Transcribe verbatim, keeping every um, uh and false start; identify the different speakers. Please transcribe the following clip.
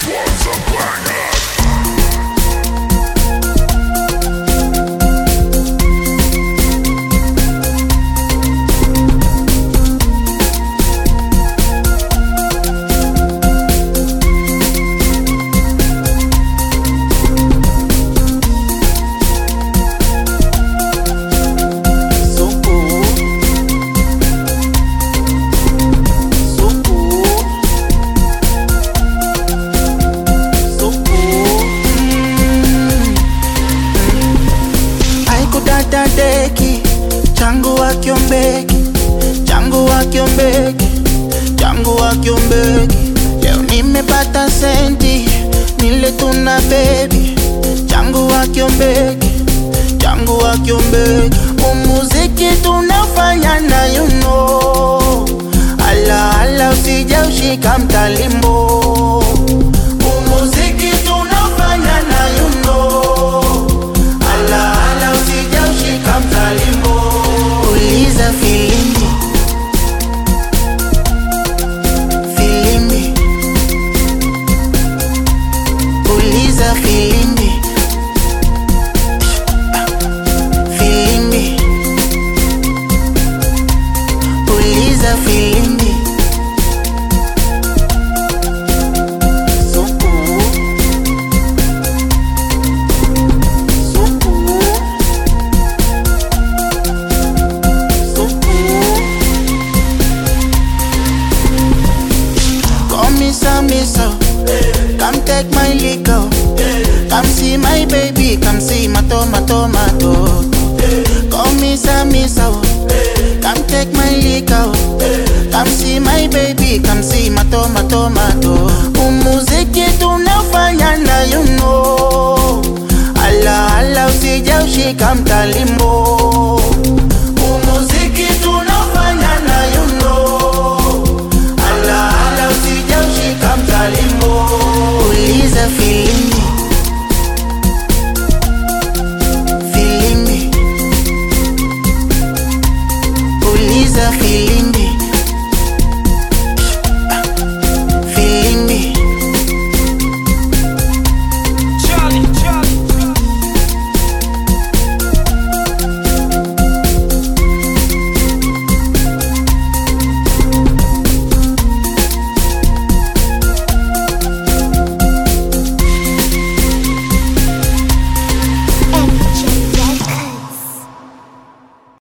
Speaker 1: Deki, changu wa kiombeki, changu wa kiombeki, changu wa kiombeki. Leo nimepata senti, nile tuna baby, changu wa kiombeki, changu wa kiombeki. Umuziki tunafanya na you know, ala ala usija ushika mtalimbo. Umuziki tunafanya na you know, ala ala usija ushika mtalimbo. Uliza filimbi, filimbi, uliza filimbi, filimbi, uliza filimbi. Misa, misa, come take my liquor. Come see my baby, come see my tomato, tomato. Come misa, misa, come take my liquor. Come see my baby, come see my tomato, tomato. Umuziki tunafanya na you know, ala ala usija ushika mtalimbo. Umuziki tunafanya na you know, ala ala usija ushika mtalimbo. Uliza feel